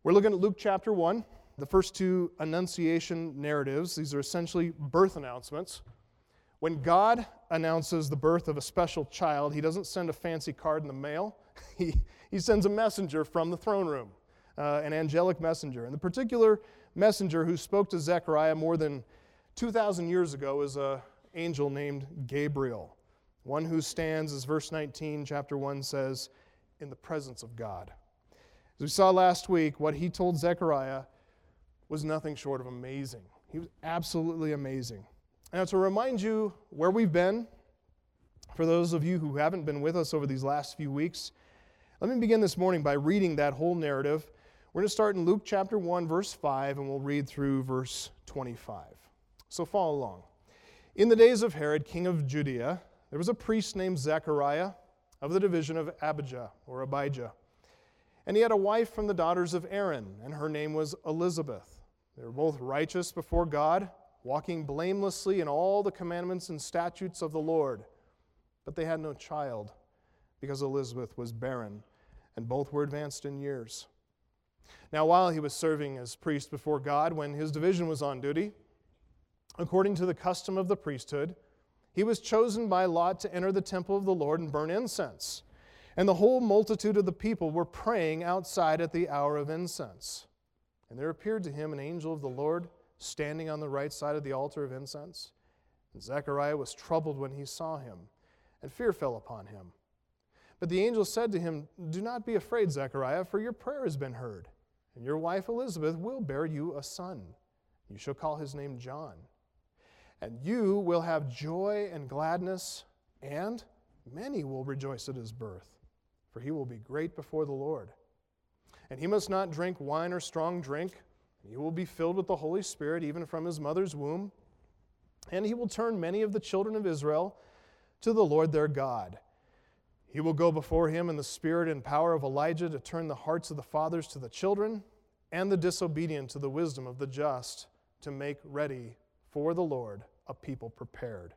We're looking at Luke chapter 1. The first two Annunciation narratives, these are essentially birth announcements. When God announces the birth of a special child, he doesn't send a fancy card in the mail. He sends a messenger from the throne room, an angelic messenger. And the particular messenger who spoke to Zechariah more than 2,000 years ago is an angel named Gabriel, one who stands, as verse 19, chapter 1 says, in the presence of God. As we saw last week, what he told Zechariah was nothing short of amazing. He was absolutely amazing. Now, to remind you where we've been, for those of you who haven't been with us over these last few weeks, let me begin this morning by reading that whole narrative. We're going to start in Luke chapter 1, verse 5, and we'll read through verse 25. So follow along. In the days of Herod, king of Judea, there was a priest named Zechariah of the division of Abijah. And he had a wife from the daughters of Aaron, and her name was Elizabeth. They were both righteous before God, walking blamelessly in all the commandments and statutes of the Lord. But they had no child, because Elizabeth was barren, and both were advanced in years. Now, while he was serving as priest before God, when his division was on duty, according to the custom of the priesthood, he was chosen by lot to enter the temple of the Lord and burn incense. And the whole multitude of the people were praying outside at the hour of incense. And there appeared to him an angel of the Lord standing on the right side of the altar of incense. And Zechariah was troubled when he saw him, and fear fell upon him. But the angel said to him, "Do not be afraid, Zechariah, for your prayer has been heard, and your wife Elizabeth will bear you a son. You shall call his name John. And you will have joy and gladness, and many will rejoice at his birth, for he will be great before the Lord. And he must not drink wine or strong drink. He will be filled with the Holy Spirit even from his mother's womb. And he will turn many of the children of Israel to the Lord their God. He will go before him in the spirit and power of Elijah to turn the hearts of the fathers to the children and the disobedient to the wisdom of the just, to make ready for the Lord a people prepared."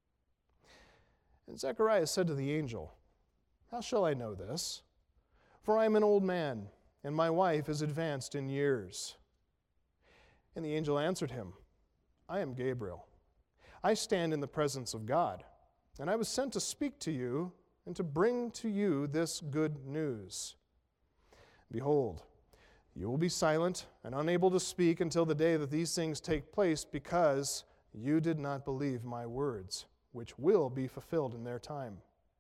And Zechariah said to the angel, "How shall I know this? For I am an old man, and my wife is advanced in years." And the angel answered him, "I am Gabriel. I stand in the presence of God, and I was sent to speak to you and to bring to you this good news. Behold, you will be silent and unable to speak until the day that these things take place, because you did not believe my words, which will be fulfilled in their time."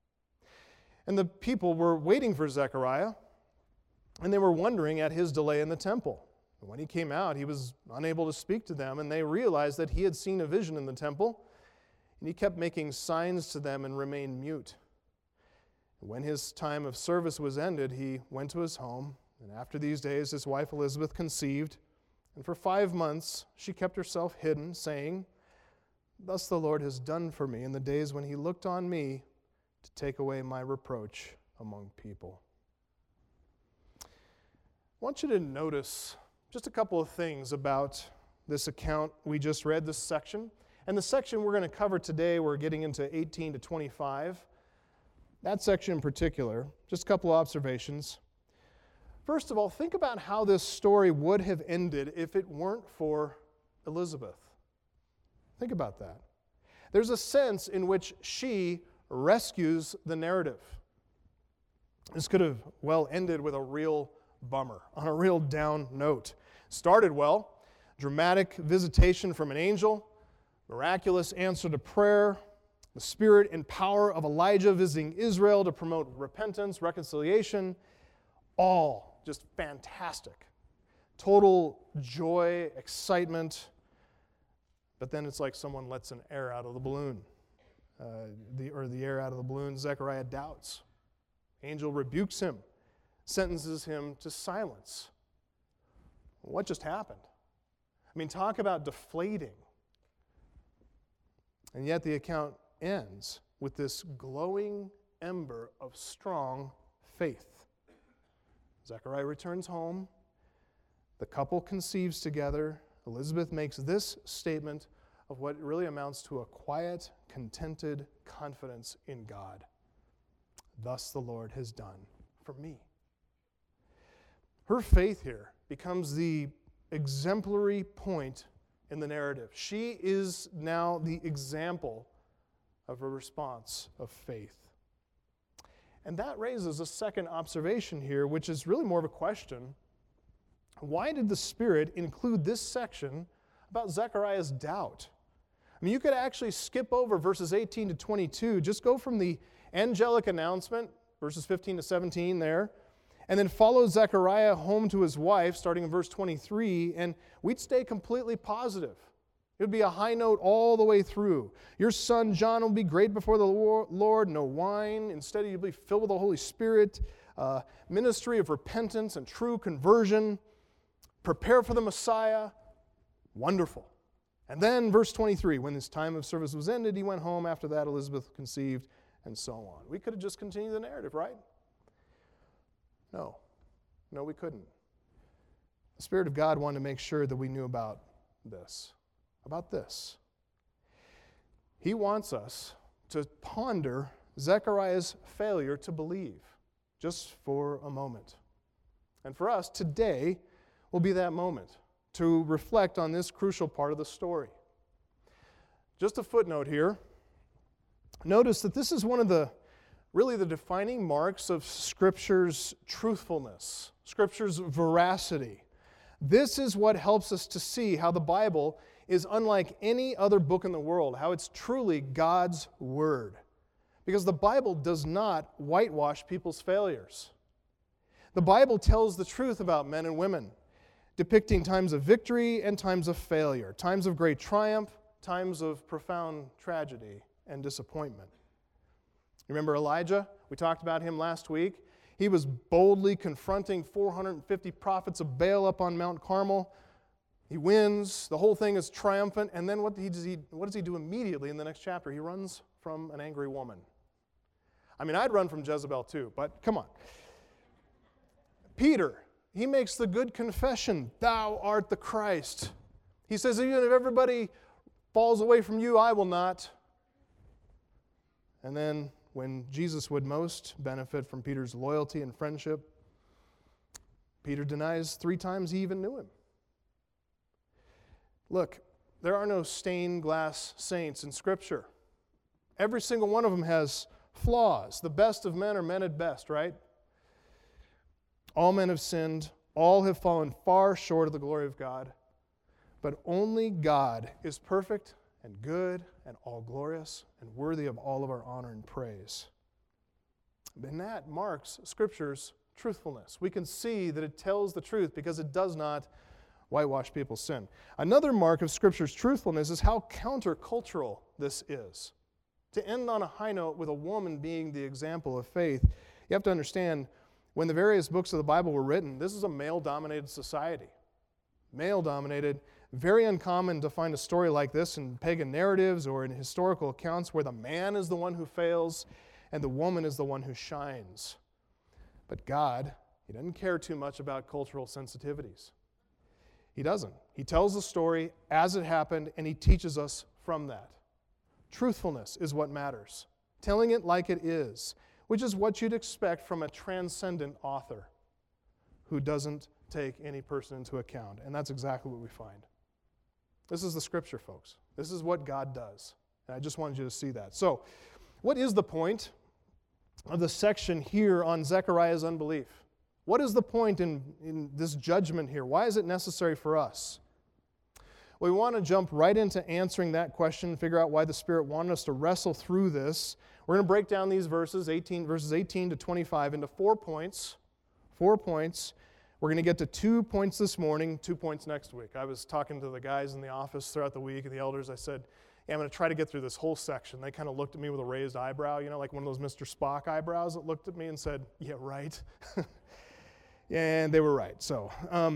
And the people were waiting for Zechariah, and they were wondering at his delay in the temple. And when he came out, he was unable to speak to them, and they realized that he had seen a vision in the temple, and he kept making signs to them and remained mute. And when his time of service was ended, he went to his home, and after these days his wife Elizabeth conceived, and for 5 months she kept herself hidden, saying, "Thus the Lord has done for me in the days when he looked on me to take away my reproach among people." I want you to notice just a couple of things about this account we just read, this section. And the section we're going to cover today, we're getting into 18 to 25. That section in particular, just a couple of observations. First of all, think about how this story would have ended if it weren't for Elizabeth. Think about that. There's a sense in which she rescues the narrative. This could have well ended with a real bummer, on a real down note. Started well, dramatic visitation from an angel, miraculous answer to prayer, the spirit and power of Elijah visiting Israel to promote repentance, reconciliation, all just fantastic. Total joy, excitement. But then it's like someone lets an air out of the balloon. The air out of the balloon, Zechariah doubts. Angel rebukes him, sentences him to silence. What just happened? I mean, talk about deflating. And yet the account ends with this glowing ember of strong faith. Zechariah returns home. The couple conceives together. Elizabeth makes this statement of what really amounts to a quiet, contented confidence in God. "Thus the Lord has done for me." Her faith here becomes the exemplary point in the narrative. She is now the example of a response of faith. And that raises a second observation here, which is really more of a question. Why did the Spirit include this section about Zechariah's doubt? I mean, you could actually skip over verses 18 to 22, just go from the angelic announcement, verses 15 to 17 there, and then follow Zechariah home to his wife, starting in verse 23, and we'd stay completely positive. It would be a high note all the way through. Your son John will be great before the Lord, no wine. Instead, you'll be filled with the Holy Spirit, ministry of repentance and true conversion. Prepare for the Messiah. Wonderful. And then verse 23, when his time of service was ended, he went home. After that, Elizabeth conceived, and so on. We could have just continued the narrative, right? No, we couldn't. The Spirit of God wanted to make sure that we knew about this. He wants us to ponder Zechariah's failure to believe, just for a moment. And for us, today will be that moment to reflect on this crucial part of the story. Just a footnote here. Notice that this is one of the defining marks of Scripture's truthfulness, Scripture's veracity. This is what helps us to see how the Bible is unlike any other book in the world, how it's truly God's Word. Because the Bible does not whitewash people's failures. The Bible tells the truth about men and women, depicting times of victory and times of failure, times of great triumph, times of profound tragedy and disappointment. Remember Elijah? We talked about him last week. He was boldly confronting 450 prophets of Baal up on Mount Carmel. He wins. The whole thing is triumphant. And then what does he do immediately in the next chapter? He runs from an angry woman. I mean, I'd run from Jezebel too, but come on. Peter, he makes the good confession, "Thou art the Christ." He says, even if everybody falls away from you, I will not. And then when Jesus would most benefit from Peter's loyalty and friendship, Peter denies 3 times he even knew him. Look, there are no stained glass saints in Scripture. Every single one of them has flaws. The best of men are men at best, right? All men have sinned. All have fallen far short of the glory of God. But only God is perfect and good and all-glorious and worthy of all of our honor and praise. And that marks Scripture's truthfulness. We can see that it tells the truth because it does not whitewash people's sin. Another mark of Scripture's truthfulness is how countercultural this is. To end on a high note with a woman being the example of faith, you have to understand, when the various books of the Bible were written, this is a male-dominated society. Male-dominated. Very uncommon to find a story like this in pagan narratives or in historical accounts where the man is the one who fails and the woman is the one who shines. But God, He doesn't care too much about cultural sensitivities. He doesn't. He tells the story as it happened, and He teaches us from that. Truthfulness is what matters. Telling it like it is, which is what you'd expect from a transcendent author who doesn't take any person into account. And that's exactly what we find. This is the Scripture, folks. This is what God does. And I just wanted you to see that. So, what is the point of the section here on Zechariah's unbelief? What is the point in this judgment here? Why is it necessary for us? We want to jump right into answering that question, figure out why the Spirit wanted us to wrestle through this. We're going to break down these verses 18 to 25, into 4 points. 4 points. We're going to get to 2 points this morning, 2 points next week. I was talking to the guys in the office throughout the week, and the elders, I said, I'm going to try to get through this whole section. They kind of looked at me with a raised eyebrow, like one of those Mr. Spock eyebrows that looked at me and said, yeah, right. And they were right. So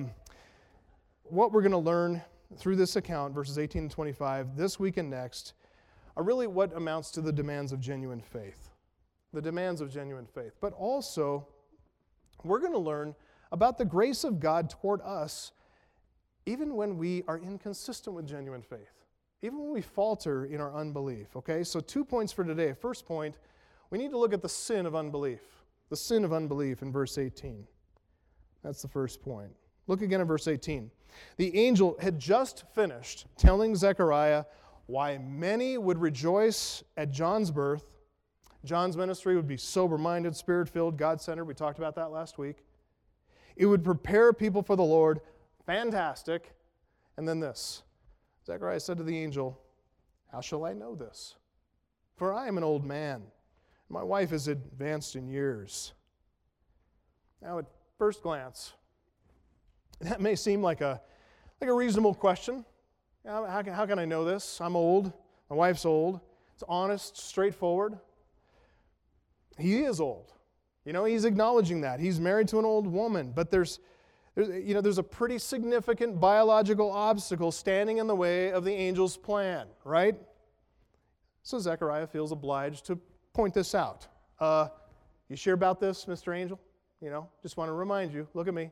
what we're going to learn through this account, verses 18 and 25, this week and next, are really what amounts to the demands of genuine faith. The demands of genuine faith. But also, we're going to learn about the grace of God toward us even when we are inconsistent with genuine faith. Even when we falter in our unbelief, okay? So 2 points for today. First point, we need to look at the sin of unbelief. The sin of unbelief in verse 18. That's the first point. Look again at verse 18. The angel had just finished telling Zechariah why many would rejoice at John's birth. John's ministry would be sober-minded, spirit-filled, God-centered. We talked about that last week. It would prepare people for the Lord. Fantastic. And then this. Zechariah said to the angel, "How shall I know this? For I am an old man. My wife is advanced in years." Now, at first glance, that may seem like a reasonable question. How can I know this? I'm old. My wife's old. It's honest, straightforward. He is old. He's acknowledging that. He's married to an old woman. But there's a pretty significant biological obstacle standing in the way of the angel's plan, right? So Zechariah feels obliged to point this out. You sure about this, Mr. Angel? Just want to remind you, look at me.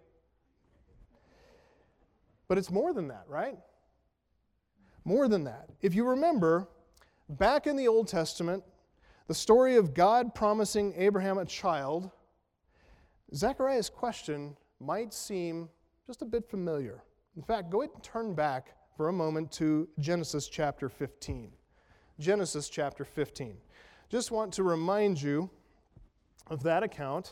But it's more than that, right? More than that. If you remember, back in the Old Testament, the story of God promising Abraham a child, Zechariah's question might seem just a bit familiar. In fact, go ahead and turn back for a moment to Genesis chapter 15. Genesis chapter 15. Just want to remind you of that account.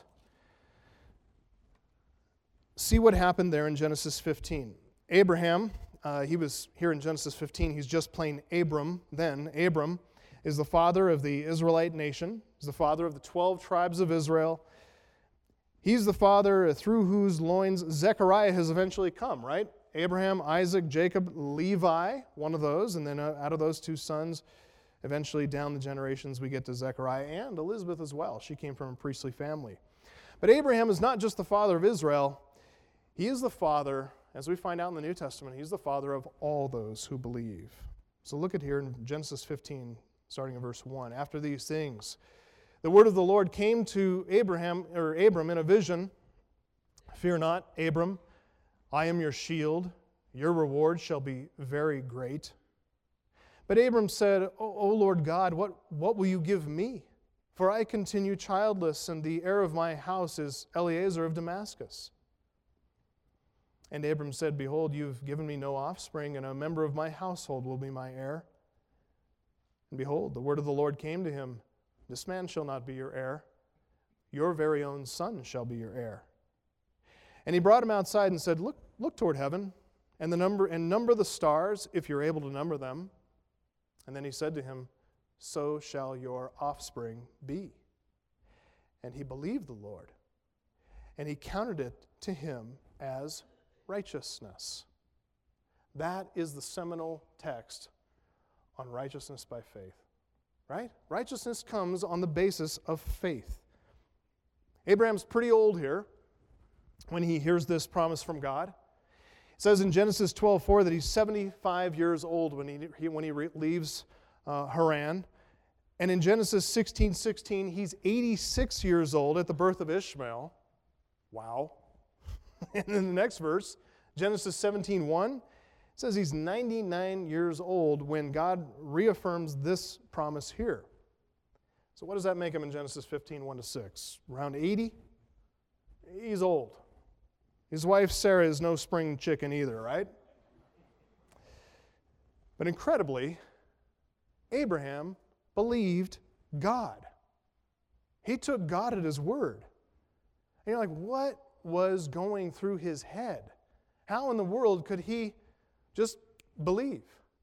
See what happened there in Genesis 15. Abraham, he was here in Genesis 15, he's just plain Abram then. Abram is the father of the Israelite nation. He's the father of the 12 tribes of Israel. He's the father through whose loins Zechariah has eventually come, right? Abraham, Isaac, Jacob, Levi, one of those, and then out of those two sons, eventually down the generations we get to Zechariah and Elizabeth as well. She came from a priestly family. But Abraham is not just the father of Israel. He is the father, as we find out in the New Testament, he's the father of all those who believe. So look at here in Genesis 15, starting in verse 1. After these things, the word of the Lord came to Abram in a vision. "Fear not, Abram, I am your shield. Your reward shall be very great." But Abram said, O Lord God, what will you give me? For I continue childless, and the heir of my house is Eliezer of Damascus. And Abram said, Behold, you've given me no offspring, and a member of my household will be my heir. And behold, the word of the Lord came to him, This man shall not be your heir. Your very own son shall be your heir. And he brought him outside and said, Look toward heaven, and number the stars, if you're able to number them. And then he said to him, So shall your offspring be. And he believed the Lord, and he counted it to him as righteousness. That is the seminal text on righteousness by faith, right? Righteousness comes on the basis of faith. Abraham's pretty old here when he hears this promise from God. It says in Genesis 12:4 that he's 75 years old when he leaves Haran. And in Genesis 16:16, he's 86 years old at the birth of Ishmael. Wow. And in the next verse, Genesis 17:1, it says he's 99 years old when God reaffirms this promise here. So what does that make him in Genesis 15:1-6? Around 80? He's old. His wife Sarah is no spring chicken either, right? But incredibly, Abraham believed God. He took God at his word. And you're like, what was going through his head? How in the world could he just believe?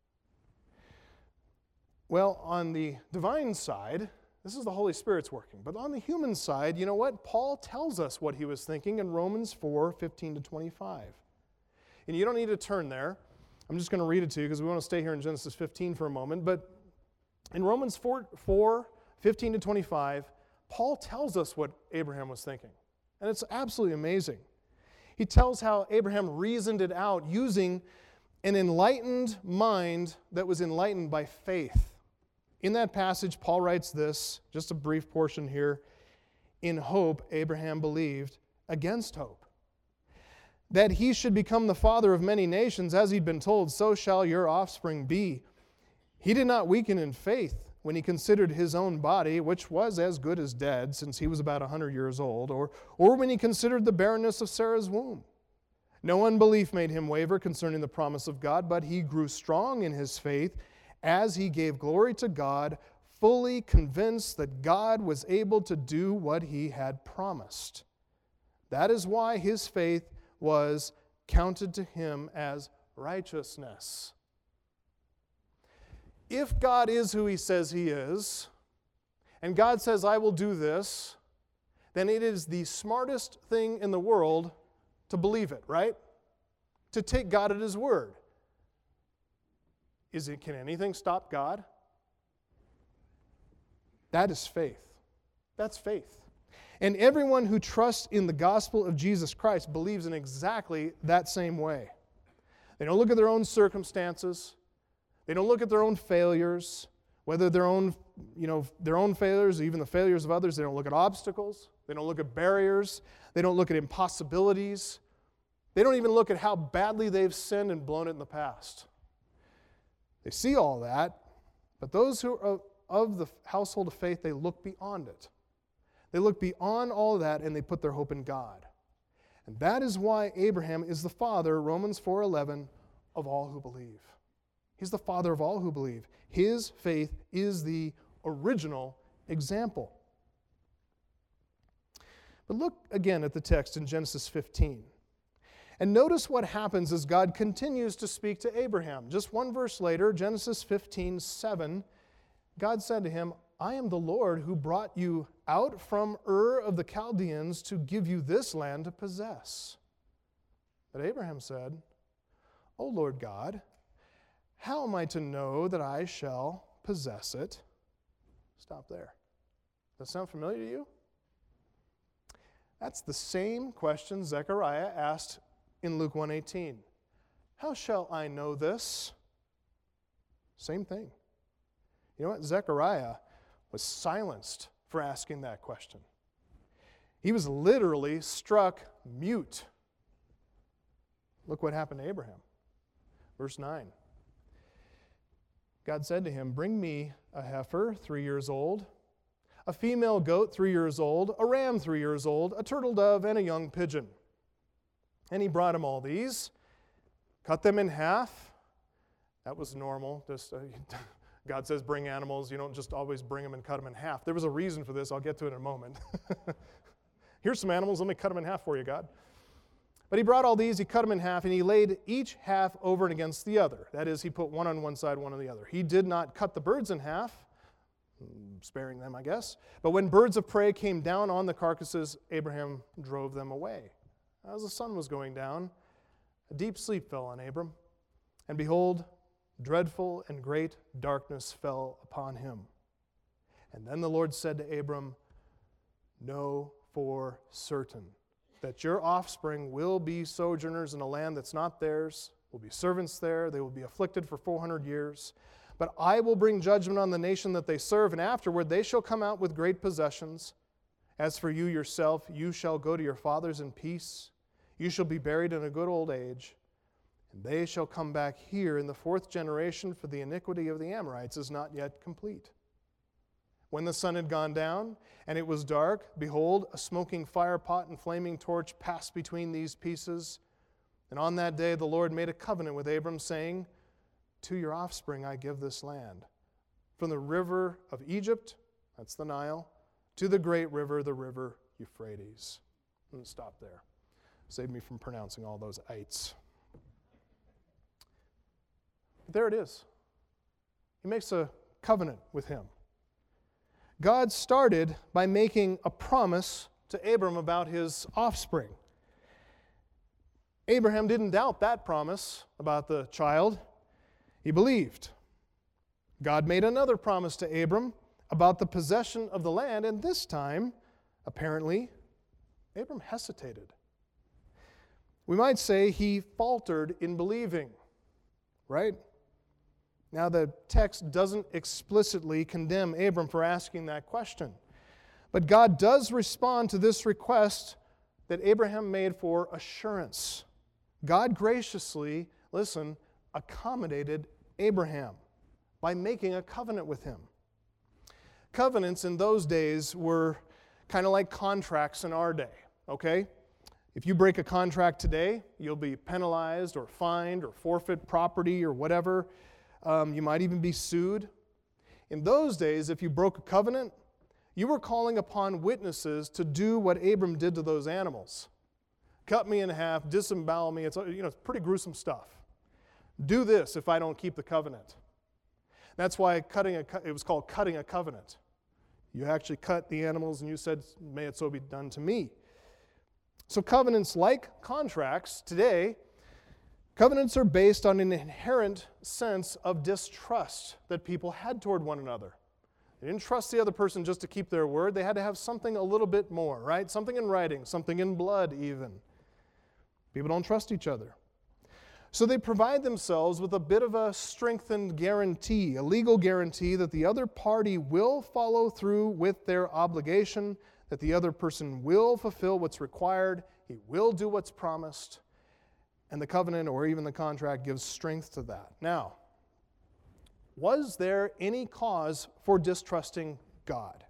Well, on the divine side, this is the Holy Spirit's working. But on the human side, you know what? Paul tells us what he was thinking in Romans 4:15-25. And you don't need to turn there. I'm just going to read it to you because we want to stay here in Genesis 15 for a moment. But in Romans 4:15-25, Paul tells us what Abraham was thinking. And it's absolutely amazing. He tells how Abraham reasoned it out using an enlightened mind that was enlightened by faith. In that passage, Paul writes this, just a brief portion here. In hope, Abraham believed against hope, that he should become the father of many nations, as he'd been told, so shall your offspring be. He did not weaken in faith when he considered his own body, which was as good as dead, since he was about 100 years old, or when he considered the barrenness of Sarah's womb. No unbelief made him waver concerning the promise of God, but he grew strong in his faith as he gave glory to God, fully convinced that God was able to do what he had promised. That is why his faith was counted to him as righteousness. If God is who he says he is, and God says, I will do this, then it is the smartest thing in the world to believe it, right? To take God at his word. Can anything stop God? That is faith. That's faith. And everyone who trusts in the gospel of Jesus Christ believes in exactly that same way. They don't look at their own circumstances. They don't look at their own failures, whether their own failures or even the failures of others. They don't look at obstacles. They don't look at barriers. They don't look at impossibilities. They don't even look at how badly they've sinned and blown it in the past. They see all that, but those who are of the household of faith, they look beyond it. They look beyond all that and they put their hope in God. And that is why Abraham is the father, Romans 4:11, of all who believe. He's the father of all who believe. His faith is the original example. But look again at the text in Genesis 15. And notice what happens as God continues to speak to Abraham. Just one verse later, Genesis 15:7, God said to him, I am the Lord who brought you out from Ur of the Chaldeans to give you this land to possess. But Abraham said, O Lord God, how am I to know that I shall possess it? Stop there. Does that sound familiar to you? That's the same question Zechariah asked in Luke 1:18. How shall I know this? Same thing. You know what? Zechariah was silenced for asking that question. He was literally struck mute. Look what happened to Abraham. Verse 9. God said to him, bring me a heifer 3 years old, a female goat 3 years old, a ram 3 years old, a turtle dove, and a young pigeon. And he brought him all these, cut them in half. That was normal. God says bring animals. You don't just always bring them and cut them in half. There was a reason for this. I'll get to it in a moment. Here's some animals. Let me cut them in half for you, God. But he brought all these, he cut them in half, and he laid each half over and against the other. That is, he put one on one side, one on the other. He did not cut the birds in half, sparing them, I guess. But when birds of prey came down on the carcasses, Abraham drove them away. As the sun was going down, a deep sleep fell on Abram. And behold, dreadful and great darkness fell upon him. And then the Lord said to Abram, know for certain that your offspring will be sojourners in a land that's not theirs, will be servants there, they will be afflicted for 400 years. But I will bring judgment on the nation that they serve, and afterward they shall come out with great possessions. As for you yourself, you shall go to your fathers in peace. You shall be buried in a good old age. And they shall come back here in the 4th generation, for the iniquity of the Amorites is not yet complete. When the sun had gone down, and it was dark, behold, a smoking fire pot and flaming torch passed between these pieces. And on that day the Lord made a covenant with Abram, saying, to your offspring I give this land, from the river of Egypt, that's the Nile, to the great river, the river Euphrates. And stop there. Save me from pronouncing all those ites. But there it is. He makes a covenant with him. God started by making a promise to Abram about his offspring. Abraham didn't doubt that promise about the child. He believed. God made another promise to Abram about the possession of the land, and this time, apparently, Abram hesitated. We might say he faltered in believing, right? Now, the text doesn't explicitly condemn Abram for asking that question. But God does respond to this request that Abraham made for assurance. God graciously, listen, accommodated Abraham by making a covenant with him. Covenants in those days were kind of like contracts in our day, okay? If you break a contract today, you'll be penalized or fined or forfeit property or whatever. You might even be sued. In those days, if you broke a covenant, you were calling upon witnesses to do what Abram did to those animals. Cut me in half, disembowel me. It's pretty gruesome stuff. Do this if I don't keep the covenant. That's why it was called cutting a covenant. You actually cut the animals and you said, may it so be done to me. So covenants, like contracts today, covenants are based on an inherent sense of distrust that people had toward one another. They didn't trust the other person just to keep their word. They had to have something a little bit more, right? Something in writing, something in blood even. People don't trust each other. So they provide themselves with a bit of a strengthened guarantee, a legal guarantee that the other party will follow through with their obligation, that the other person will fulfill what's required, he will do what's promised, and the covenant or even the contract gives strength to that. Now, was there any cause for distrusting God?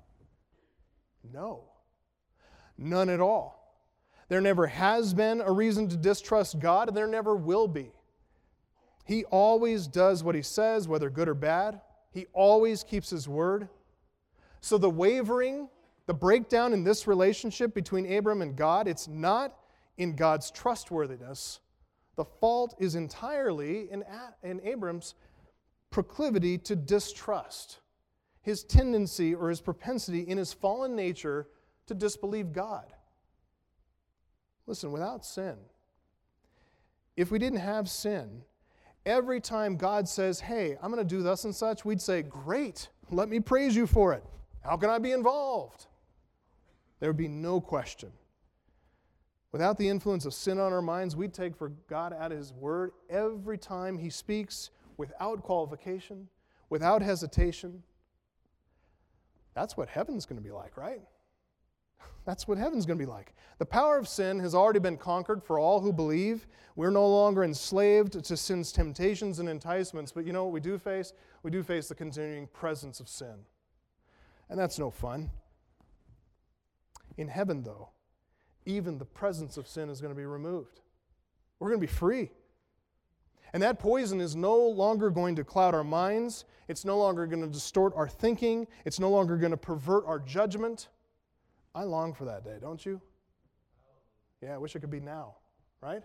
No. None at all. There never has been a reason to distrust God, and there never will be. He always does what he says, whether good or bad. He always keeps his word. So the wavering, the breakdown in this relationship between Abram and God, it's not in God's trustworthiness. The fault is entirely in Abram's proclivity to distrust, his tendency or his propensity in his fallen nature to disbelieve God. Listen, without sin, if we didn't have sin, every time God says, hey, I'm going to do thus and such, we'd say, great, let me praise you for it. How can I be involved? There would be no question. Without the influence of sin on our minds, we'd take for God at his word every time he speaks without qualification, without hesitation. That's what heaven's going to be like, right? That's what heaven's going to be like. The power of sin has already been conquered for all who believe. We're no longer enslaved to sin's temptations and enticements, but you know what we do face? We do face the continuing presence of sin. And that's no fun. In heaven, though, even the presence of sin is going to be removed. We're going to be free. And that poison is no longer going to cloud our minds. It's no longer going to distort our thinking. It's no longer going to pervert our judgment. I long for that day, don't you? Yeah, I wish it could be now, right?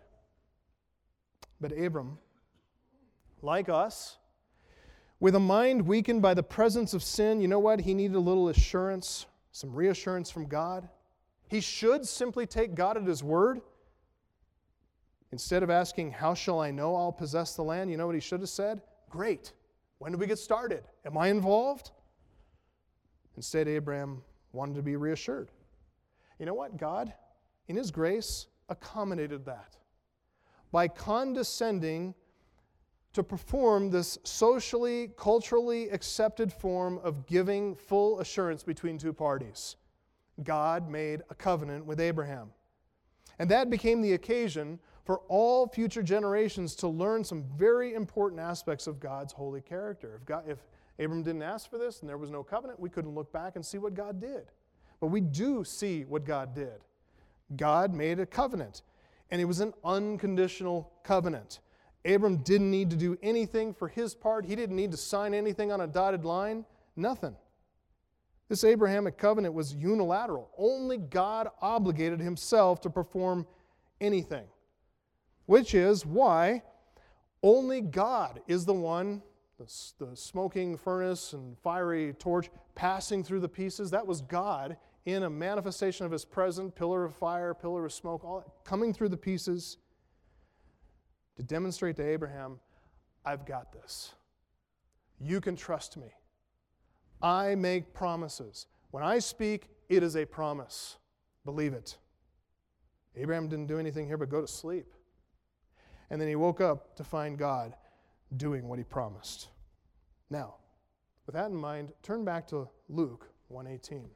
But Abram, like us, with a mind weakened by the presence of sin, you know what? He needed a little assurance, some reassurance from God. He should simply take God at his word. Instead of asking, how shall I know I'll possess the land? You know what he should have said? Great. When do we get started? Am I involved? Instead, Abraham wanted to be reassured. You know what? God, in his grace, accommodated that by condescending to perform this socially, culturally accepted form of giving full assurance between two parties. God made a covenant with Abraham. And that became the occasion for all future generations to learn some very important aspects of God's holy character. If Abram didn't ask for this and there was no covenant, we couldn't look back and see what God did. But we do see what God did. God made a covenant, and it was an unconditional covenant. Abram didn't need to do anything for his part. He didn't need to sign anything on a dotted line. Nothing. This Abrahamic covenant was unilateral. Only God obligated himself to perform anything, which is why only God is the one, the smoking furnace and fiery torch passing through the pieces. That was God in a manifestation of his presence, pillar of fire, pillar of smoke, all coming through the pieces to demonstrate to Abraham, I've got this. You can trust me. I make promises. When I speak, it is a promise. Believe it. Abraham didn't do anything here but go to sleep. And then he woke up to find God doing what he promised. Now, with that in mind, turn back to Luke 1:18.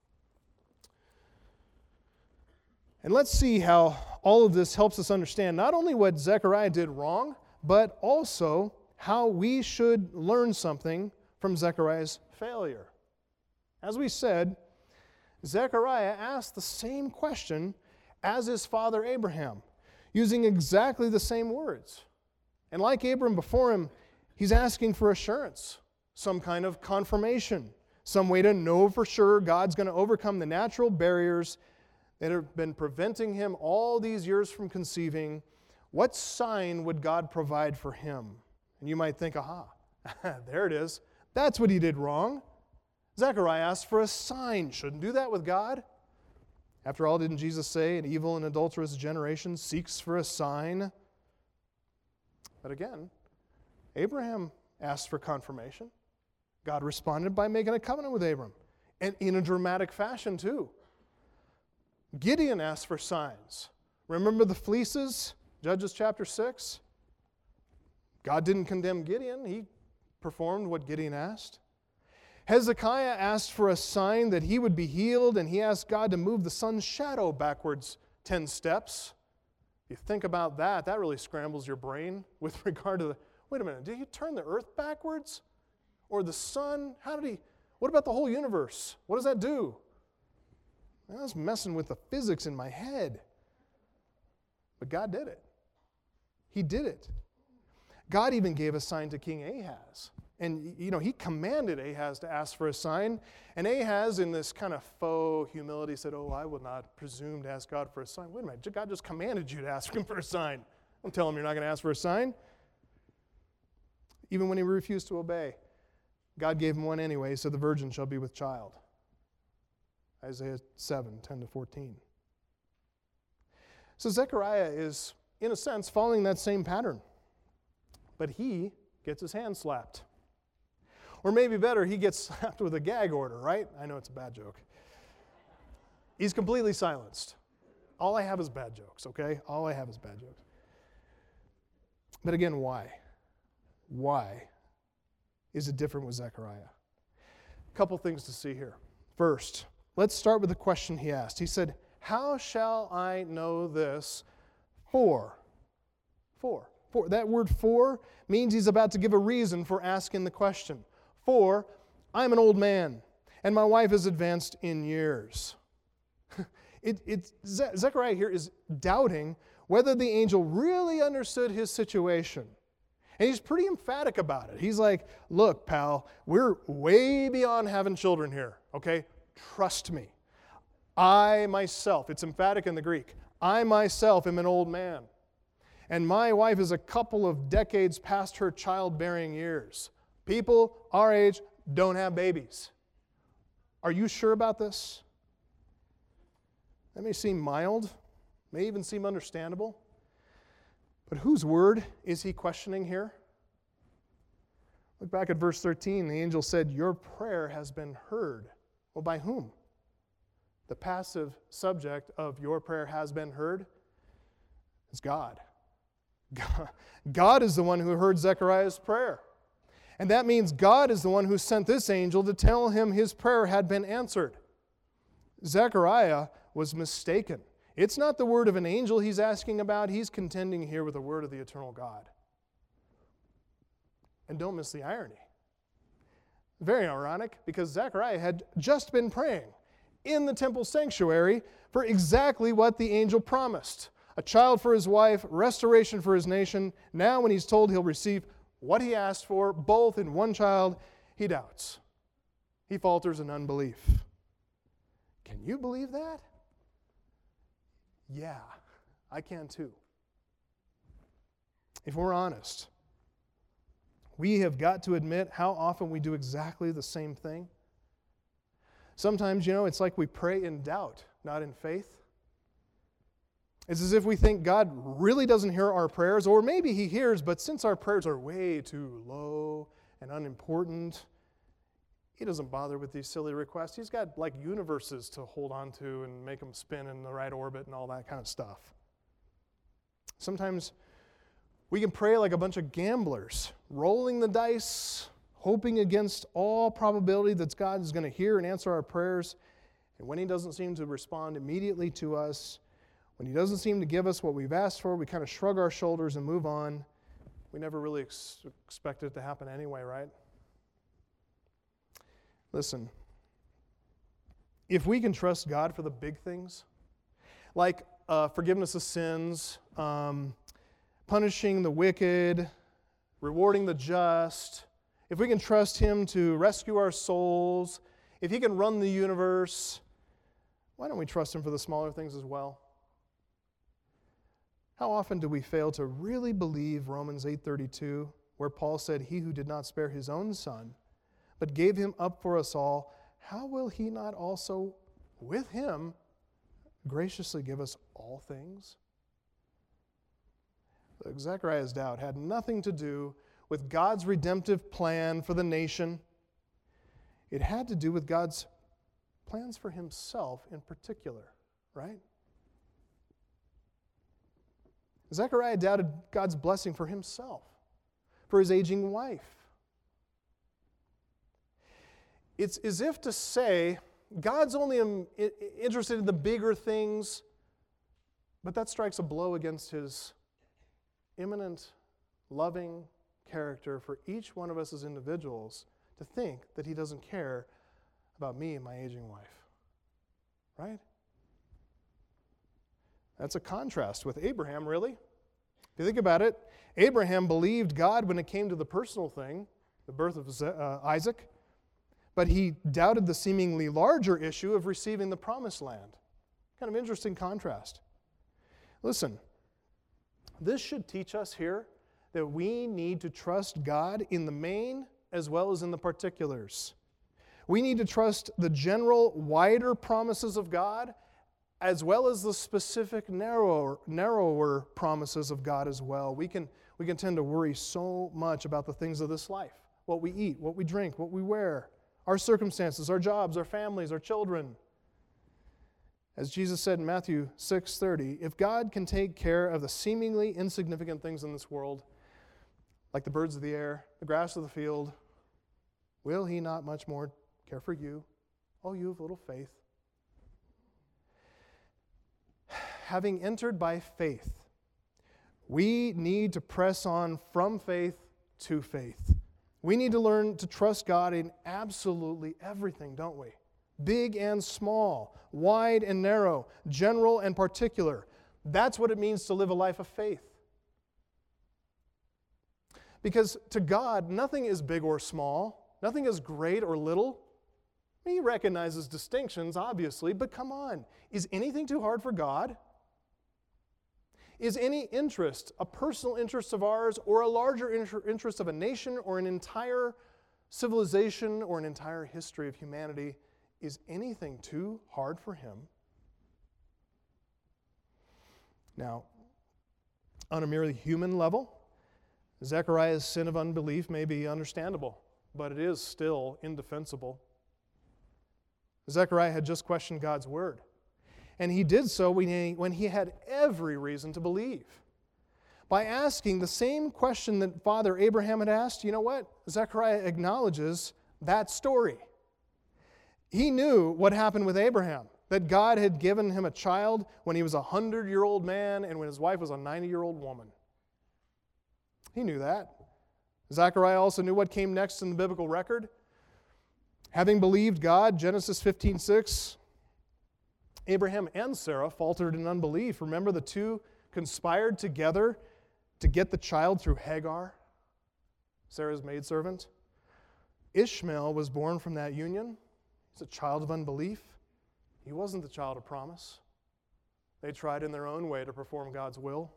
And let's see how all of this helps us understand not only what Zechariah did wrong, but also how we should learn something from Zechariah's failure. As we said, Zechariah asked the same question as his father Abraham, using exactly the same words. And like Abram before him, he's asking for assurance, some kind of confirmation, some way to know for sure God's going to overcome the natural barriers that have been preventing him all these years from conceiving. What sign would God provide for him? And you might think, aha, there it is. That's what he did wrong. Zechariah asked for a sign. Shouldn't do that with God. After all, didn't Jesus say, an evil and adulterous generation seeks for a sign? But again, Abraham asked for confirmation. God responded by making a covenant with Abram, and in a dramatic fashion too. Gideon asked for signs. Remember the fleeces? Judges chapter 6? God didn't condemn Gideon. He performed what Gideon asked. Hezekiah asked for a sign that he would be healed, and he asked God to move the sun's shadow backwards 10 steps. You think about that, that really scrambles your brain with regard to wait a minute, did he turn the earth backwards? Or the sun? What about the whole universe? What does that do? I was messing with the physics in my head. But God did it. He did it. God even gave a sign to King Ahaz. And, he commanded Ahaz to ask for a sign. And Ahaz, in this kind of faux humility, said, I will not presume to ask God for a sign. Wait a minute, God just commanded you to ask him for a sign. Don't tell him you're not going to ask for a sign. Even when he refused to obey, God gave him one anyway, so the virgin shall be with child. Isaiah 7, 10 to 14. So Zechariah is, in a sense, following that same pattern. But he gets his hand slapped. Or maybe better, he gets slapped with a gag order, right? I know it's a bad joke. He's completely silenced. All I have is bad jokes, okay? All I have is bad jokes. But again, why? Why is it different with Zechariah? A couple things to see here. First, let's start with the question he asked. He said, how shall I know this? For. That word for means he's about to give a reason for asking the question. For I'm an old man, and my wife is advanced in years. Zechariah here is doubting whether the angel really understood his situation. And he's pretty emphatic about it. He's like, look, pal, we're way beyond having children here, okay? Trust me. I myself, it's emphatic in the Greek, I myself am an old man. And my wife is a couple of decades past her childbearing years. People our age don't have babies. Are you sure about this? That may seem mild, may even seem understandable. But whose word is he questioning here? Look back at verse 13. The angel said, your prayer has been heard. Well, by whom? The passive subject of your prayer has been heard is God. God is the one who heard Zechariah's prayer. And that means God is the one who sent this angel to tell him his prayer had been answered. Zechariah was mistaken. It's not the word of an angel he's asking about. He's contending here with the word of the eternal God. And don't miss the irony. Very ironic, because Zechariah had just been praying in the temple sanctuary for exactly what the angel promised. A child for his wife, restoration for his nation. Now when he's told he'll receive what he asked for, both in one child, he doubts. He falters in unbelief. Can you believe that? Yeah, I can too. If we're honest, we have got to admit how often we do exactly the same thing. Sometimes, it's like we pray in doubt, not in faith. It's as if we think God really doesn't hear our prayers, or maybe He hears, but since our prayers are way too low and unimportant, He doesn't bother with these silly requests. He's got like universes to hold on to and make them spin in the right orbit and all that kind of stuff. Sometimes we can pray like a bunch of gamblers, rolling the dice, hoping against all probability that God is going to hear and answer our prayers. And when He doesn't seem to respond immediately to us, when He doesn't seem to give us what we've asked for, we kind of shrug our shoulders and move on. We never really expect it to happen anyway, right? Listen, if we can trust God for the big things, like forgiveness of sins, punishing the wicked, rewarding the just, if we can trust Him to rescue our souls, if He can run the universe, why don't we trust Him for the smaller things as well? How often do we fail to really believe Romans 8:32, where Paul said, "He who did not spare His own Son, but gave Him up for us all, how will He not also with Him graciously give us all things?" Look, Zechariah's doubt had nothing to do with God's redemptive plan for the nation. It had to do with God's plans for Himself in particular, right? Zechariah doubted God's blessing for himself, for his aging wife. It's as if to say, God's only interested in the bigger things, but that strikes a blow against His immanent, loving character for each one of us as individuals to think that He doesn't care about me and my aging wife. Right? That's a contrast with Abraham, really. If you think about it, Abraham believed God when it came to the personal thing, the birth of Isaac, but he doubted the seemingly larger issue of receiving the promised land. Kind of interesting contrast. Listen, this should teach us here that we need to trust God in the main as well as in the particulars. We need to trust the general, wider promises of God as well as the specific, narrower promises of God as well. We can tend to worry so much about the things of this life, what we eat, what we drink, what we wear, our circumstances, our jobs, our families, our children. As Jesus said in Matthew 6:30, if God can take care of the seemingly insignificant things in this world, like the birds of the air, the grass of the field, will He not much more care for you, oh, you of little faith? Having entered by faith, we need to press on from faith to faith. We need to learn to trust God in absolutely everything, don't we? Big and small, wide and narrow, general and particular. That's what it means to live a life of faith. Because to God, nothing is big or small. Nothing is great or little. He recognizes distinctions, obviously, but come on. Is anything too hard for God? Is any interest, a personal interest of ours, or a larger interest of a nation, or an entire civilization, or an entire history of humanity, is anything too hard for Him? Now, on a merely human level, Zechariah's sin of unbelief may be understandable, but it is still indefensible. Zechariah had just questioned God's word, and he did so when he had every reason to believe. By asking the same question that Father Abraham had asked, you know what? Zechariah acknowledges that story. He knew what happened with Abraham, that God had given him a child when he was a 100-year-old man and when his wife was a 90-year-old woman. He knew that. Zechariah also knew what came next in the biblical record. Having believed God, Genesis 15:6, Abraham and Sarah faltered in unbelief. Remember, the two conspired together to get the child through Hagar, Sarah's maidservant. Ishmael was born from that union. He's a child of unbelief. He wasn't the child of promise. They tried in their own way to perform God's will.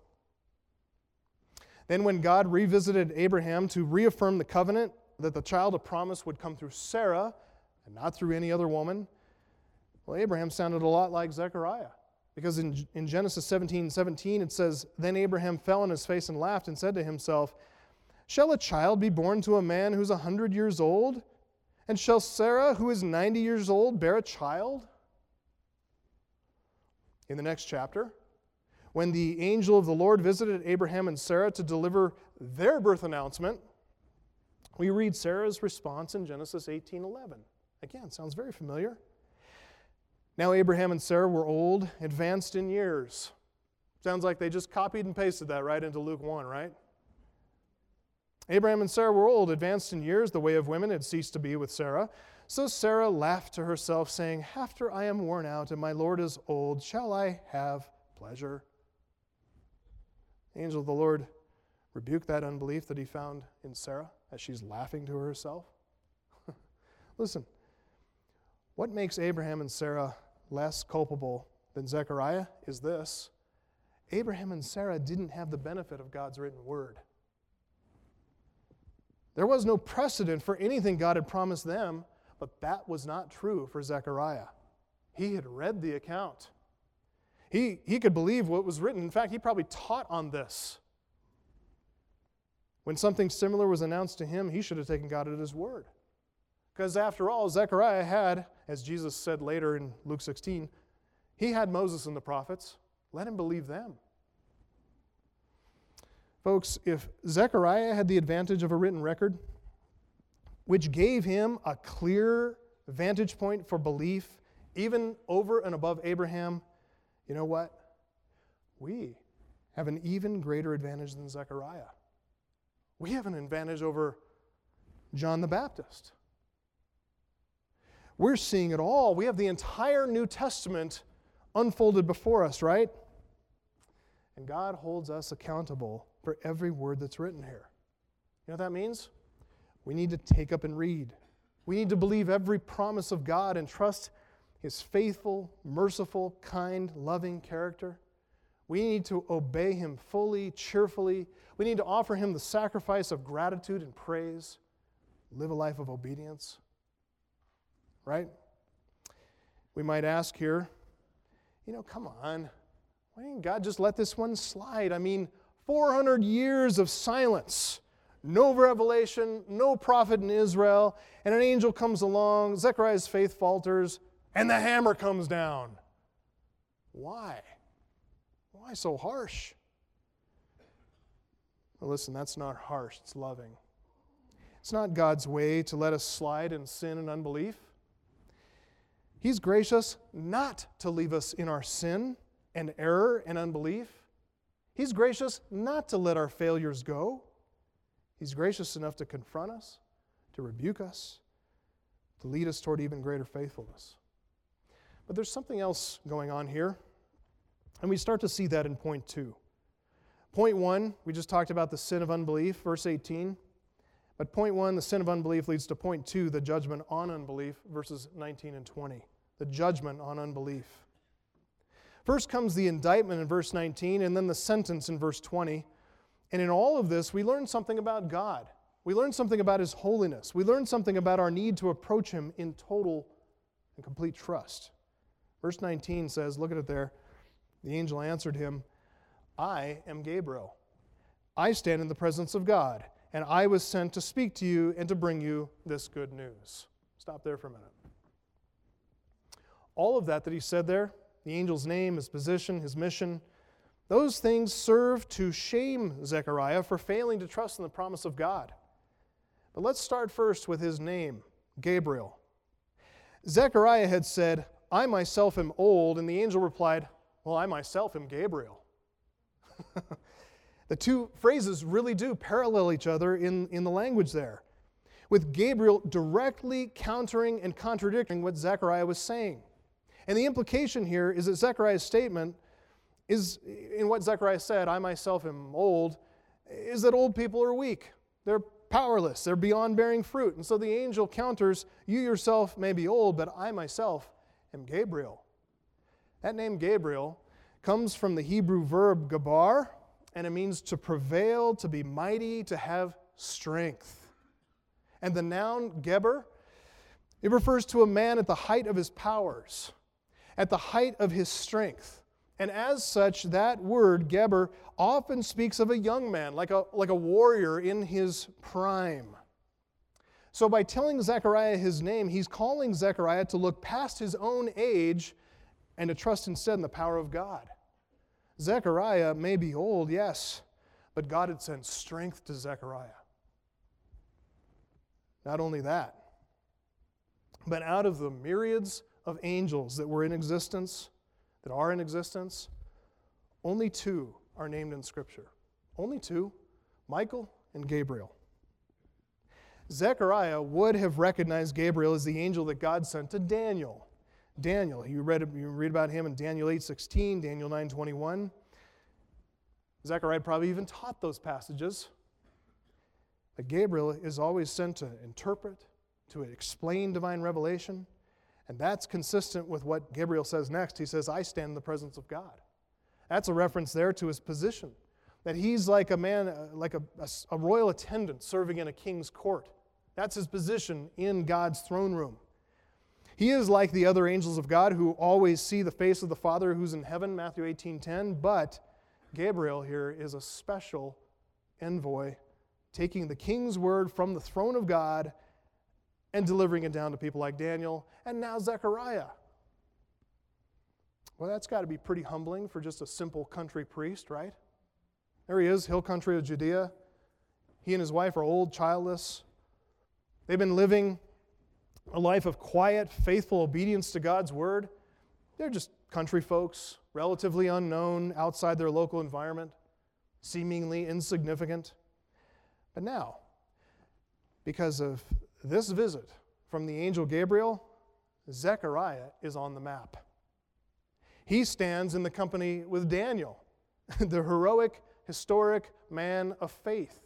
Then when God revisited Abraham to reaffirm the covenant that the child of promise would come through Sarah and not through any other woman, well, Abraham sounded a lot like Zechariah. Because in Genesis 17:17 it says, "Then Abraham fell on his face and laughed and said to himself, 'Shall a child be born to a man who's 100 years old? And shall Sarah, who is 90 years old, bear a child?'" In the next chapter, when the angel of the Lord visited Abraham and Sarah to deliver their birth announcement, we read Sarah's response in Genesis 18:11. Again, sounds very familiar. Now Abraham and Sarah were old, advanced in years. Sounds like they just copied and pasted that right into Luke 1, right? Abraham and Sarah were old, advanced in years. The way of women had ceased to be with Sarah. So Sarah laughed to herself, saying, "After I am worn out and my Lord is old, shall I have pleasure. The angel of the Lord rebuked that unbelief that he found in Sarah as she's laughing to herself. Listen, what makes Abraham and Sarah less culpable than Zechariah is this: Abraham and Sarah didn't have the benefit of God's written word. There was no precedent for anything God had promised them, but that was not true for Zechariah. He had read the account. He could believe what was written. In fact, he probably taught on this. When something similar was announced to him, he should have taken God at his word. Because after all, Zechariah had, as Jesus said later in Luke 16, he had Moses and the prophets. Let him believe them. Folks, if Zechariah had the advantage of a written record, which gave him a clear vantage point for belief, even over and above Abraham, you know what? We have an even greater advantage than Zechariah. We have an advantage over John the Baptist. We're seeing it all. We have the entire New Testament unfolded before us, right? And God holds us accountable for every word that's written here. You know what that means? We need to take up and read. We need to believe every promise of God and trust His faithful, merciful, kind, loving character. We need to obey Him fully, cheerfully. We need to offer Him the sacrifice of gratitude and praise. Live a life of obedience. Right? We might ask here, come on. Why didn't God just let this one slide? 400 years of silence. No revelation, no prophet in Israel, and an angel comes along, Zechariah's faith falters, and the hammer comes down. Why? Why so harsh? Well, listen, that's not harsh, it's loving. It's not God's way to let us slide in sin and unbelief. He's gracious not to leave us in our sin and error and unbelief. He's gracious not to let our failures go. He's gracious enough to confront us, to rebuke us, to lead us toward even greater faithfulness. But there's something else going on here, and we start to see that in point 2. Point 1, we just talked about the sin of unbelief, verse 18. But point 1, the sin of unbelief, leads to point 2, the judgment on unbelief, verses 19 and 20. The judgment on unbelief. First comes the indictment in verse 19, and then the sentence in verse 20. And in all of this, we learn something about God. We learn something about His holiness. We learn something about our need to approach Him in total and complete trust. Verse 19 says, look at it there, the angel answered him, I am Gabriel. I stand in the presence of God, and I was sent to speak to you and to bring you this good news. Stop there for a minute. All of that he said there, the angel's name, his position, his mission, those things serve to shame Zechariah for failing to trust in the promise of God. But let's start first with his name, Gabriel. Zechariah had said, I myself am old, and the angel replied, well, I myself am Gabriel. The two phrases really do parallel each other in the language there, with Gabriel directly countering and contradicting what Zechariah was saying. And the implication here is that Zechariah's statement is, in what Zechariah said, I myself am old, is that old people are weak. They're powerless. They're beyond bearing fruit. And so the angel counters, you yourself may be old, but I myself am Gabriel. That name Gabriel comes from the Hebrew verb gabar, and it means to prevail, to be mighty, to have strength. And the noun Geber, it refers to a man at the height of his powers, at the height of his strength. And as such, that word, Geber, often speaks of a young man, like a warrior in his prime. So by telling Zechariah his name, he's calling Zechariah to look past his own age and to trust instead in the power of God. Zechariah may be old, yes, but God had sent strength to Zechariah. Not only that, but out of the myriads of angels that were in existence, that are in existence, only two are named in Scripture. Only two, Michael and Gabriel. Zechariah would have recognized Gabriel as the angel that God sent to Daniel. Daniel. You read about him in Daniel 8:16, Daniel 9:21. Zechariah probably even taught those passages. But Gabriel is always sent to interpret, to explain divine revelation. And that's consistent with what Gabriel says next. He says, I stand in the presence of God. That's a reference there to his position. That he's like a man, like a royal attendant serving in a king's court. That's his position in God's throne room. He is like the other angels of God who always see the face of the Father who's in heaven, Matthew 18:10. But Gabriel here is a special envoy, taking the king's word from the throne of God and delivering it down to people like Daniel and now Zechariah. Well, that's got to be pretty humbling for just a simple country priest, right? There he is, hill country of Judea. He and his wife are old, childless. They've been living a life of quiet, faithful obedience to God's word. They're just country folks, relatively unknown outside their local environment, seemingly insignificant. But now, because of this visit from the angel Gabriel, Zechariah is on the map. He stands in the company with Daniel, the heroic, historic man of faith.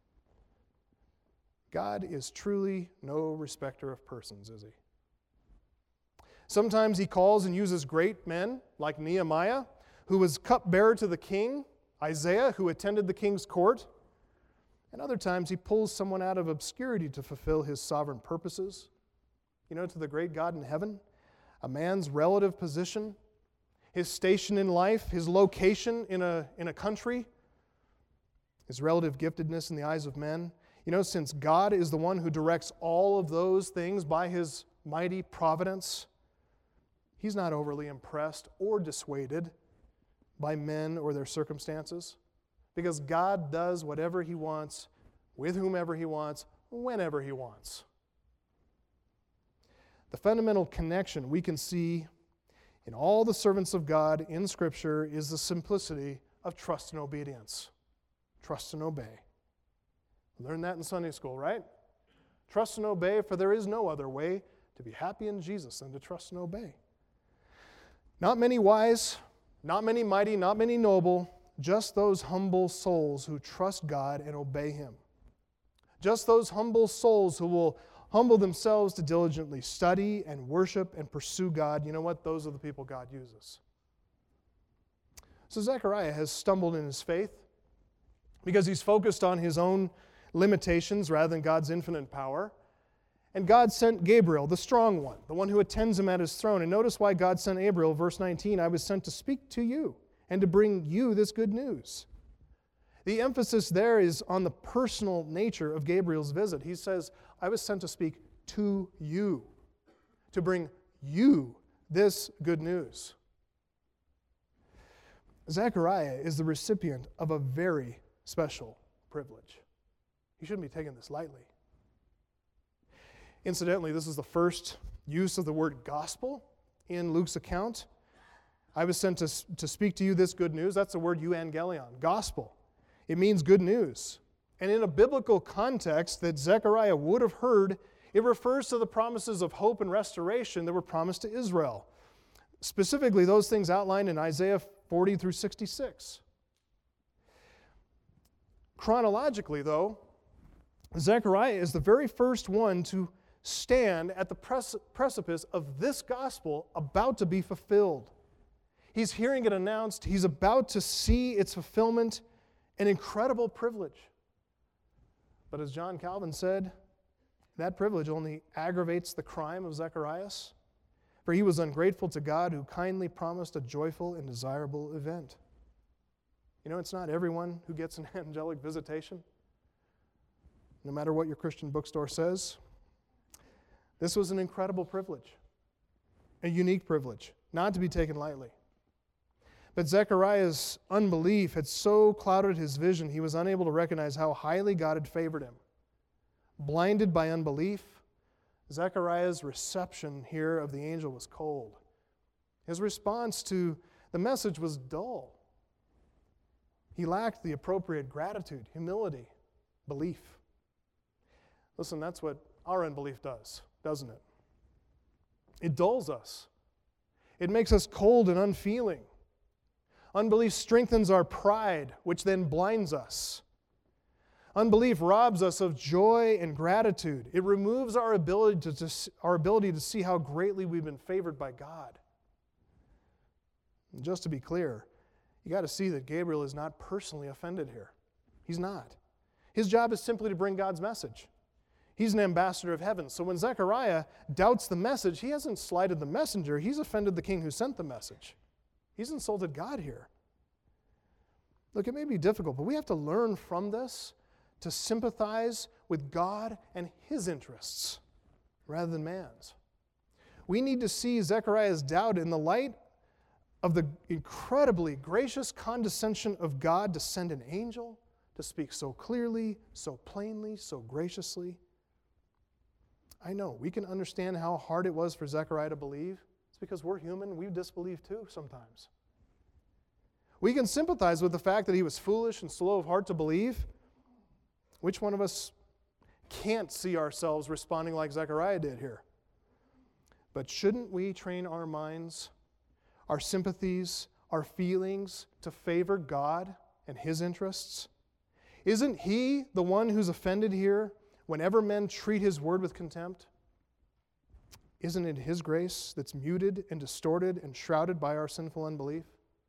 God is truly no respecter of persons, is he? Sometimes he calls and uses great men like Nehemiah, who was cupbearer to the king, Isaiah, who attended the king's court. And other times he pulls someone out of obscurity to fulfill his sovereign purposes. You know, to the great God in heaven, a man's relative position, his station in life, his location in a country, his relative giftedness in the eyes of men. You know, since God is the one who directs all of those things by his mighty providence, he's not overly impressed or dissuaded by men or their circumstances, because God does whatever he wants, with whomever he wants, whenever he wants. The fundamental connection we can see in all the servants of God in Scripture is the simplicity of trust and obedience. Trust and obey. Learn that in Sunday school, right? Trust and obey, for there is no other way to be happy in Jesus than to trust and obey. Not many wise, not many mighty, not many noble, just those humble souls who trust God and obey him. Just those humble souls who will humble themselves to diligently study and worship and pursue God. You know what? Those are the people God uses. So Zechariah has stumbled in his faith because he's focused on his own limitations rather than God's infinite power. And God sent Gabriel, the strong one, the one who attends him at his throne. And notice why God sent Gabriel, verse 19, I was sent to speak to you and to bring you this good news. The emphasis there is on the personal nature of Gabriel's visit. He says, I was sent to speak to you, to bring you this good news. Zechariah is the recipient of a very special privilege. He shouldn't be taking this lightly. Incidentally, this is the first use of the word gospel in Luke's account. I was sent to speak to you this good news. That's the word euangelion, gospel. It means good news. And in a biblical context that Zechariah would have heard, it refers to the promises of hope and restoration that were promised to Israel. Specifically, those things outlined in Isaiah 40 through 66. Chronologically, though, Zechariah is the very first one to stand at the precipice of this gospel about to be fulfilled. He's hearing it announced. He's about to see its fulfillment, an incredible privilege. But as John Calvin said, that privilege only aggravates the crime of Zacharias, for he was ungrateful to God who kindly promised a joyful and desirable event. You know, it's not everyone who gets an angelic visitation, no matter what your Christian bookstore says. This was an incredible privilege, a unique privilege, not to be taken lightly. But Zechariah's unbelief had so clouded his vision, he was unable to recognize how highly God had favored him. Blinded by unbelief, Zechariah's reception here of the angel was cold. His response to the message was dull. He lacked the appropriate gratitude, humility, belief. Listen, that's what our unbelief does, doesn't it? It dulls us It makes us cold and unfeeling. Unbelief strengthens our pride, which then blinds us. Unbelief robs us of joy and gratitude. It removes our ability to see how greatly we've been favored by God. And just to be clear, you got to see that Gabriel is not personally offended here. He's not. His job is simply to bring God's message. He's an ambassador of heaven. So when Zechariah doubts the message, he hasn't slighted the messenger. He's offended the king who sent the message. He's insulted God here. Look, it may be difficult, but we have to learn from this to sympathize with God and His interests rather than man's. We need to see Zechariah's doubt in the light of the incredibly gracious condescension of God to send an angel to speak so clearly, so plainly, so graciously. I know, we can understand how hard it was for Zechariah to believe. It's because we're human, we disbelieve too sometimes. We can sympathize with the fact that he was foolish and slow of heart to believe. Which one of us can't see ourselves responding like Zechariah did here? But shouldn't we train our minds, our sympathies, our feelings to favor God and His interests? Isn't He the one who's offended here whenever men treat His word with contempt? Isn't it His grace that's muted and distorted and shrouded by our sinful unbelief?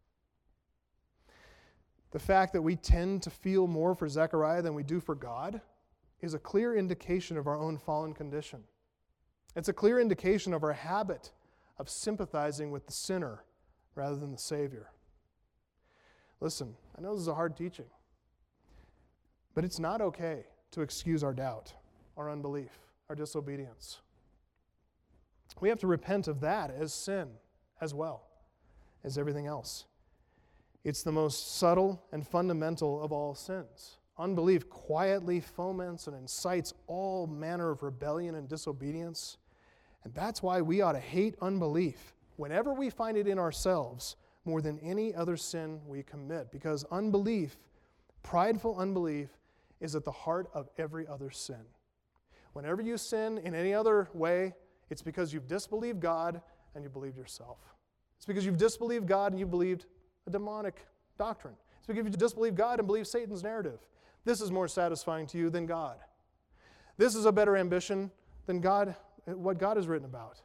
The fact that we tend to feel more for Zechariah than we do for God is a clear indication of our own fallen condition. It's a clear indication of our habit of sympathizing with the sinner rather than the Savior. Listen, I know this is a hard teaching, but it's not okay to excuse our doubt, our unbelief, our disobedience. We have to repent of that as sin as well as everything else. It's the most subtle and fundamental of all sins. Unbelief quietly foments and incites all manner of rebellion and disobedience. And that's why we ought to hate unbelief whenever we find it in ourselves more than any other sin we commit. Because unbelief, prideful unbelief, is at the heart of every other sin. Whenever you sin in any other way, it's because you've disbelieved God and you believed yourself. It's because you've disbelieved God and you believed a demonic doctrine. It's because you disbelieve God and believe Satan's narrative. This is more satisfying to you than God. This is a better ambition than God, what God has written about.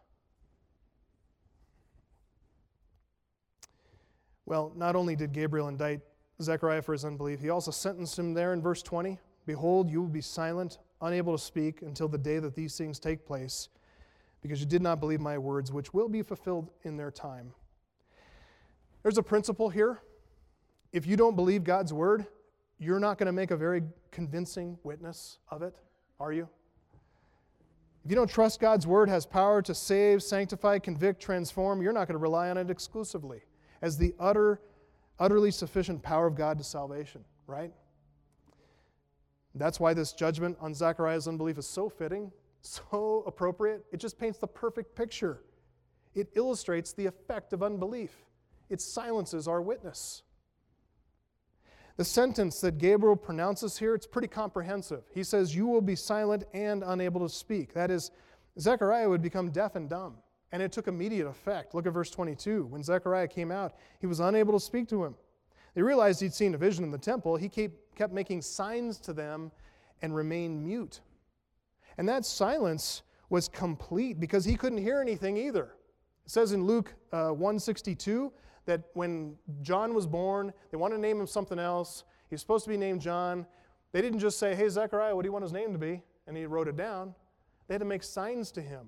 Well, not only did Gabriel indict Zechariah for his unbelief, he also sentenced him there in verse 20. Behold, you will be silent, unable to speak until the day that these things take place, because you did not believe my words, which will be fulfilled in their time. There's a principle here. If you don't believe God's word, you're not going to make a very convincing witness of it, are you? If you don't trust God's word has power to save, sanctify, convict, transform, you're not going to rely on it exclusively as the utterly sufficient power of God to salvation, right? That's why this judgment on Zechariah's unbelief is so fitting, so appropriate. It just paints the perfect picture. It illustrates the effect of unbelief. It silences our witness. The sentence that Gabriel pronounces here, it's pretty comprehensive. He says, you will be silent and unable to speak. That is, Zechariah would become deaf and dumb. And it took immediate effect. Look at verse 22. When Zechariah came out, he was unable to speak to him. They realized he'd seen a vision in the temple. He kept making signs to them and remained mute. And that silence was complete because he couldn't hear anything either. It says in Luke 1:62 that when John was born, they wanted to name him something else. He was supposed to be named John. They didn't just say, hey, Zechariah, what do you want his name to be? And he wrote it down. They had to make signs to him.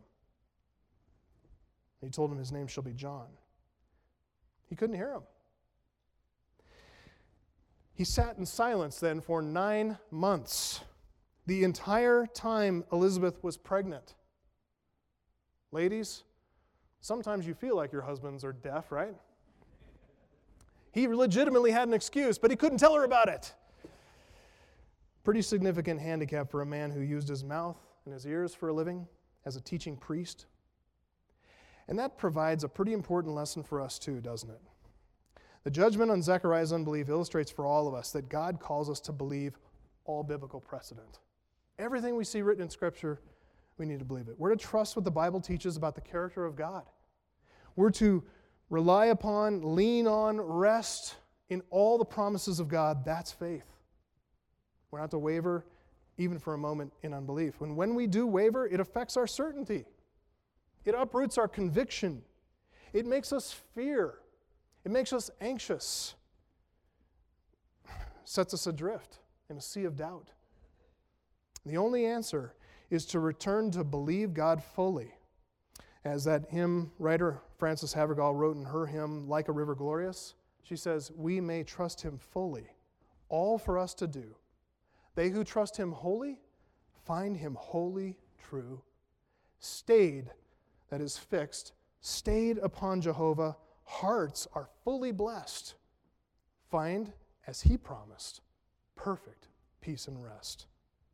He told him his name shall be John. He couldn't hear him. He sat in silence then for 9 months. The entire time Elizabeth was pregnant. Ladies, sometimes you feel like your husbands are deaf, right? He legitimately had an excuse, but he couldn't tell her about it. Pretty significant handicap for a man who used his mouth and his ears for a living as a teaching priest. And that provides a pretty important lesson for us too, doesn't it? The judgment on Zechariah's unbelief illustrates for all of us that God calls us to believe all biblical precedent. Everything we see written in Scripture, we need to believe it. We're to trust what the Bible teaches about the character of God. We're to rely upon, lean on, rest in all the promises of God, that's faith. We're not to waver even for a moment in unbelief. When we do waver, it affects our certainty. It uproots our conviction. It makes us fear. It makes us anxious. Sets us adrift in a sea of doubt. The only answer is to return to believe God fully. As that hymn writer Frances Havergal wrote in her hymn, Like a River Glorious, she says, we may trust Him fully, all for us to do. They who trust Him wholly find Him wholly true. Stayed, that is fixed, stayed upon Jehovah, hearts are fully blessed. Find, as He promised, perfect peace and rest.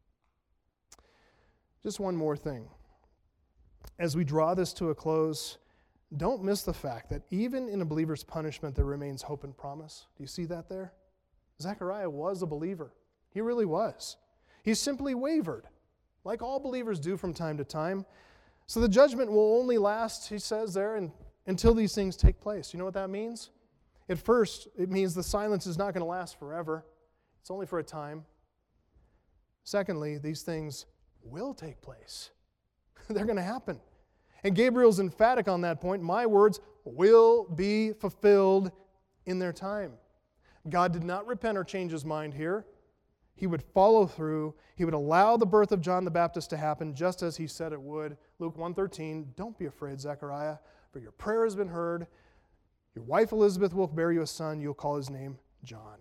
Just one more thing. As we draw this to a close, don't miss the fact that even in a believer's punishment, there remains hope and promise. Do you see that there? Zechariah was a believer. He really was. He simply wavered, like all believers do from time to time. So the judgment will only last, he says there, until these things take place. You know what that means? At first, it means the silence is not going to last forever. It's only for a time. Secondly, these things will take place. They're going to happen. And Gabriel's emphatic on that point. My words will be fulfilled in their time. God did not repent or change His mind here. He would follow through. He would allow the birth of John the Baptist to happen just as He said it would. Luke 1:13, don't be afraid, Zechariah, for your prayer has been heard. Your wife Elizabeth will bear you a son. You'll call his name John.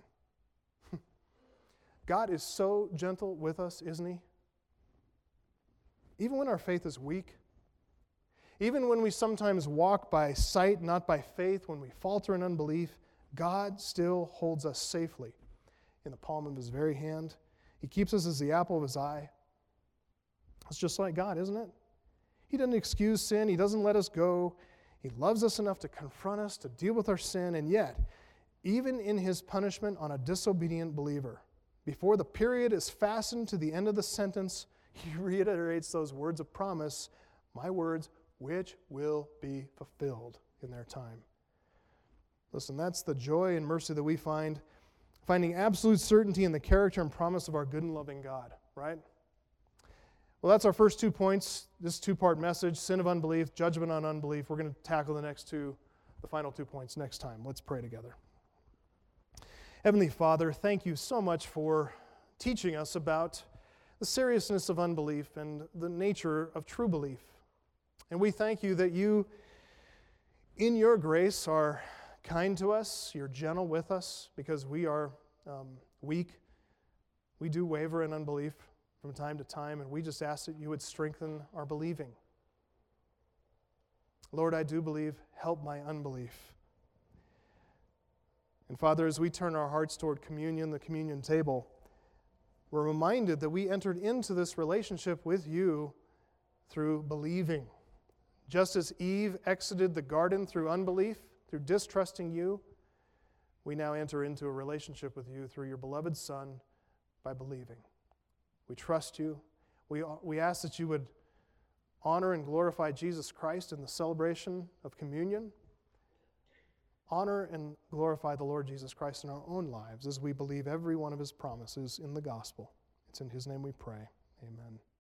God is so gentle with us, isn't He? Even when our faith is weak, even when we sometimes walk by sight, not by faith, when we falter in unbelief, God still holds us safely in the palm of His very hand. He keeps us as the apple of His eye. It's just like God, isn't it? He doesn't excuse sin. He doesn't let us go. He loves us enough to confront us, to deal with our sin, and yet, even in His punishment on a disobedient believer, before the period is fastened to the end of the sentence, He reiterates those words of promise, my words, which will be fulfilled in their time. Listen, that's the joy and mercy that we find, finding absolute certainty in the character and promise of our good and loving God, right? Well, that's our first 2 points, this two-part message, sin of unbelief, judgment on unbelief. We're going to tackle the final 2 points next time. Let's pray together. Heavenly Father, thank You so much for teaching us about the seriousness of unbelief and the nature of true belief. And we thank You that You, in Your grace, are kind to us. You're gentle with us because we are weak. We do waver in unbelief from time to time, and we just ask that You would strengthen our believing. Lord, I do believe. Help my unbelief. And Father, as we turn our hearts toward communion, the communion table, we're reminded that we entered into this relationship with You through believing. Just as Eve exited the garden through unbelief, through distrusting You, we now enter into a relationship with You through Your beloved Son by believing. We trust You. We ask that You would honor and glorify Jesus Christ in the celebration of communion. Honor and glorify the Lord Jesus Christ in our own lives as we believe every one of His promises in the gospel. It's in His name we pray. Amen.